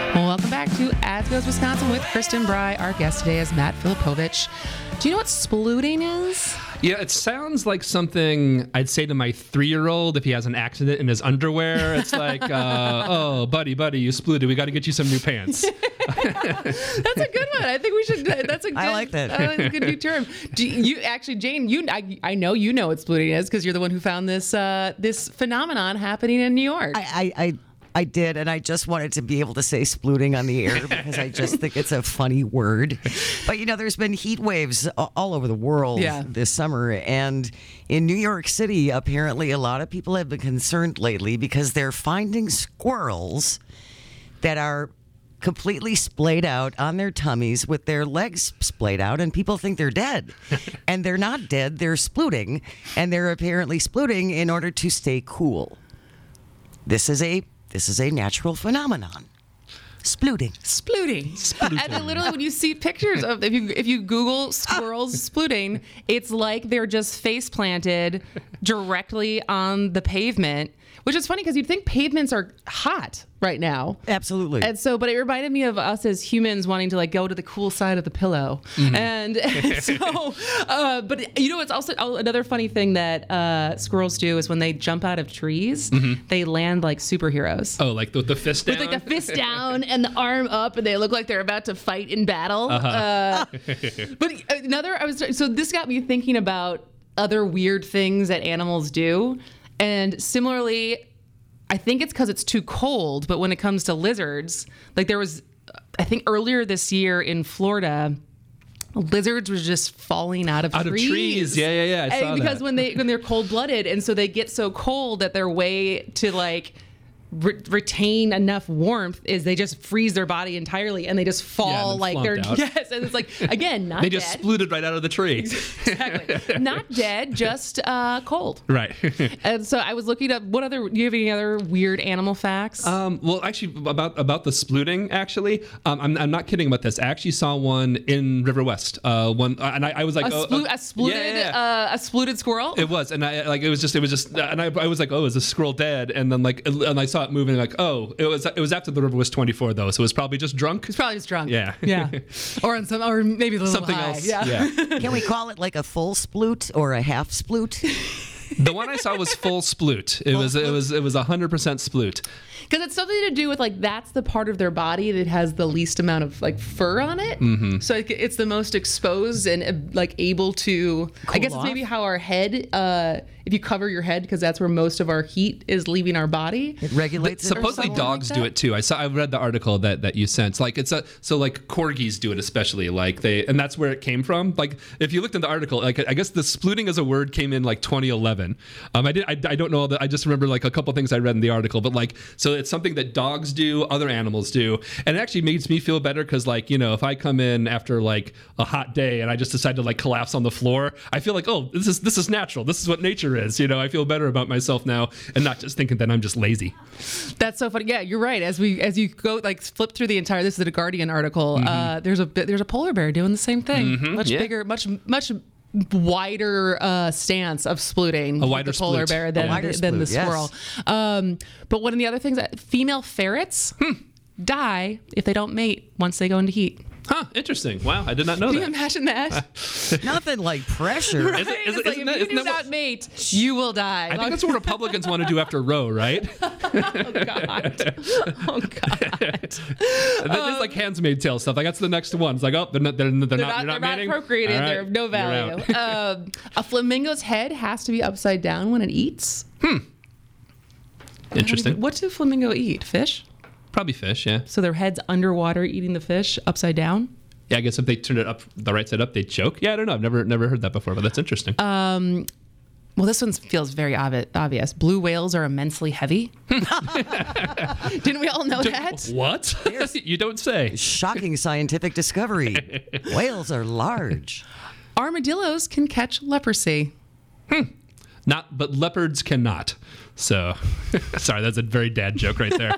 Well, welcome back to As Goes Wisconsin with Kristen Bry. Our guest today is Matt Filipovich. Do you know what splooting is? Yeah, it sounds like something I'd say to my 3-year-old if he has an accident in his underwear. It's like, oh, buddy, you splooted. We got to get you some new pants. That's a good one. I think we should. That's a good. I like that. That's a good new term. Do you actually, Jane? I know you know what splooting is because you're the one who found this this phenomenon happening in New York. I did, and I just wanted to be able to say splooting on the air because I just think it's a funny word. But, there's been heat waves all over the world this summer. And in New York City, apparently a lot of people have been concerned lately because they're finding squirrels that are completely splayed out on their tummies with their legs splayed out, and people think they're dead. And they're not dead, they're splooting. And they're apparently splooting in order to stay cool. This is a natural phenomenon. Splooting. And then literally when you see pictures of, if you Google squirrels splooting, it's like they're just face planted directly on the pavement, which is funny because you'd think pavements are hot right now. Absolutely. And so, but it reminded me of us as humans wanting to go to the cool side of the pillow. Mm-hmm. And so, but it's also another funny thing that squirrels do is when they jump out of trees, they land like superheroes. Oh, like with the fist down? With the fist down and the arm up, and they look like they're about to fight in battle. But so this got me thinking about other weird things that animals do. And similarly, I think it's because it's too cold, but when it comes to lizards, there was, I think earlier this year in Florida, lizards were just falling out of trees. Yeah. I saw because that. when they're cold-blooded, and so they get so cold that their way to retain enough warmth is they just freeze their body entirely and they just fall they're out. Yes, and it's again not they dead. just splooted right out of the tree. Exactly. Not dead, just cold. Right. And so I was looking up do you have any other weird animal facts? Well, actually, about the splooting, actually, I'm not kidding about this. I actually saw one in River West. And I was like, a splooted squirrel. It was, and it was just, and I was like, oh, is this squirrel dead? And then and I saw it moving, it was after the River was 24 though, so it was probably just drunk. It's probably just drunk. Yeah. or maybe a little something high. else. Yeah. Can we call it like a full sploot or a half sploot? The one I saw was full sploot. It was 100% sploot. Because it's something to do with that's the part of their body that has the least amount of fur on it. Mm-hmm. So it's the most exposed and able to. Cool I guess off. it's maybe how our head. If you cover your head, because that's where most of our heat is leaving our body. It regulates. Supposedly dogs do it too. I read the article that you sent. Corgis do it especially. And that's where it came from. If you looked in the article, I guess the splooting as a word came in 2011. I don't know that. I just remember a couple things I read in the article, but so it's something that dogs do, other animals do, and it actually makes me feel better because if I come in after a hot day and I just decide to collapse on the floor, I feel this is natural. This is what nature is. I feel better about myself now and not just thinking that I'm just lazy. That's so funny. Yeah, you're right. As you go flip through the entire, this is a Guardian article. Mm-hmm. There's a polar bear doing the same thing. Mm-hmm. Much bigger, much wider stance of splooting. A wider the polar bear than the squirrel. Yes. But one of the other things, female ferrets die if they don't mate once they go into heat. Huh, interesting. Wow, I did not know that. Can you imagine that? Nothing like pressure. Right? If you do not mate, you will die. I think that's what Republicans want to do after Roe, right? Oh, God. It's handsmaid tale stuff. That's the next one. It's they're not procreating. Right, they're of no value. A flamingo's head has to be upside down when it eats. Interesting. What do flamingo eat? Fish? Probably fish, yeah. So their head's underwater eating the fish upside down? Yeah, I guess if they turned it up the right side up, they'd choke. Yeah, I don't know. I've never heard that before, but that's interesting. Well, this one feels very obvious. Blue whales are immensely heavy. Didn't we all know that? What? You don't say. Shocking scientific discovery. Whales are large. Armadillos can catch leprosy. But leopards cannot. So, sorry, that's a very dad joke right there.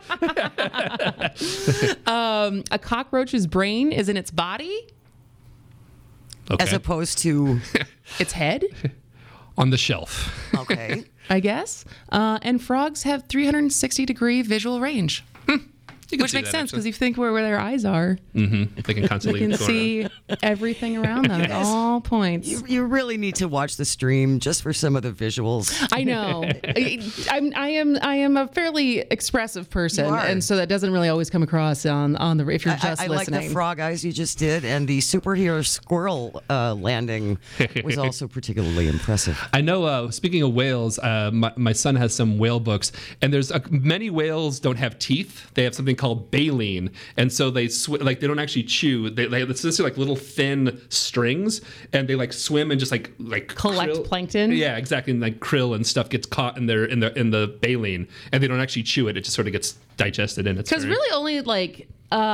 A cockroach's brain is in its body. Okay. As opposed to its head. On the shelf. Okay. I guess. And frogs have 360-degree visual range. Which makes sense because you think where their eyes are. Mm-hmm. They can constantly they can see everything around them at all points. You really need to watch the stream just for some of the visuals. I know. I am a fairly expressive person, and so that doesn't really always come across on the if you're just listening. I like the frog eyes you just did, and the superhero squirrel landing was also particularly impressive. I know. Speaking of whales, my son has some whale books, and there's many whales don't have teeth. They have something called baleen, and so they they don't actually chew. It's just like little thin strings, and they like swim and just like collect plankton. Yeah, exactly. And like krill and stuff gets caught in the baleen, and they don't actually chew it. It just sort of gets digested in. Because really only like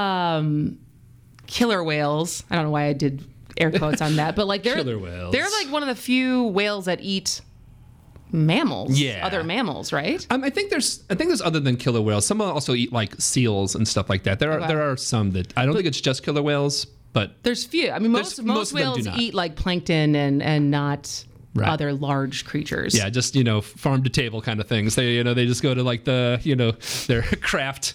killer whales. I don't know why I did air quotes on that, but like killer whales. They're like one of the few whales that eat mammals, other mammals, right? I think there's other than killer whales. Some also eat like seals and stuff like that. There are some that I don't think it's just killer whales, but there's few. I mean, most whales eat like plankton and not other large creatures. Yeah, just farm to table kind of things. They they just go to like the their craft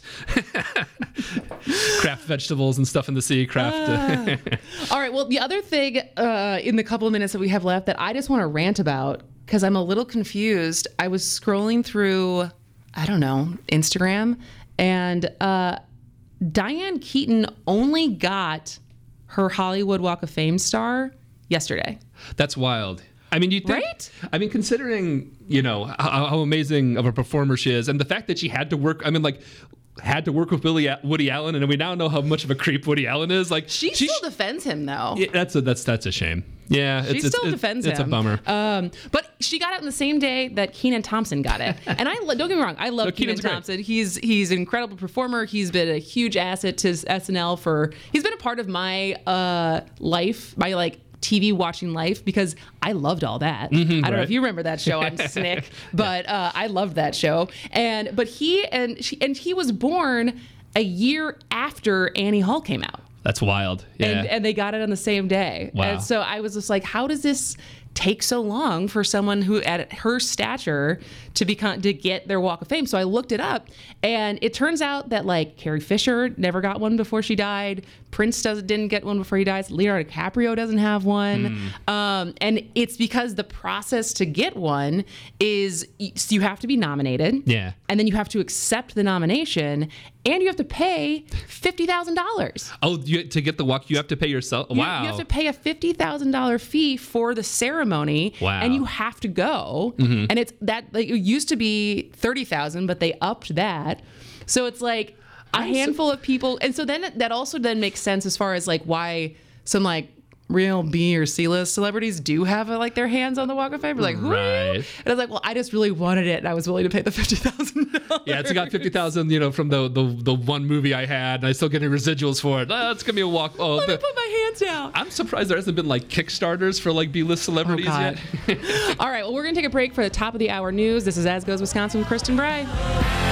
vegetables and stuff in the sea. All right. Well, the other thing in the couple of minutes that we have left that I just want to rant about, because I'm a little confused. I was scrolling through, I don't know, Instagram, and Diane Keaton only got her Hollywood Walk of Fame star yesterday. That's wild. I mean, you think, right? I mean, considering, how amazing of a performer she is, and the fact that she had to work, had to work with Woody Allen, and we now know how much of a creep Woody Allen is. Like she still defends him, though. Yeah, that's a shame. Yeah, she still defends him. It's a bummer. But she got it on the same day that Kenan Thompson got it, and don't get me wrong, I love Kenan Thompson. Great. He's an incredible performer. He's been a huge asset to SNL he's been a part of my life, my TV watching life, because I loved all that. I don't know if you remember that show on Snick, but I loved that show. But he was born a year after Annie Hall came out. That's wild. Yeah. And they got it on the same day. Wow. And so I was just like, how does this take so long for someone who at her stature to get their Walk of Fame? So I looked it up, and it turns out that Carrie Fisher never got one before she died. Prince didn't get one before he dies. Leonardo DiCaprio doesn't have one. And it's because the process to get one is you have to be nominated. Yeah. And then you have to accept the nomination, and you have to pay $50,000. Oh, to get the walk, you have to pay yourself? Wow. You have to pay a $50,000 fee for the ceremony. Wow. And you have to go. And it's that it used to be $30,000, but they upped that. So it's like a handful of people. And so then that also then makes sense as far as why some real B or C-list celebrities do have their hands on the Walk of Fame. We're like, who are you? And I was like, well, I just really wanted it, and I was willing to pay the $50,000. Yeah, it's got $50,000, from the one movie I had, and I still getting residuals for it. It's gonna be a walk. Oh, let me put my hands down. I'm surprised there hasn't been Kickstarters for B-list celebrities yet. All right, well, we're gonna take a break for the top of the hour news. This is As Goes Wisconsin with Kristen Bray.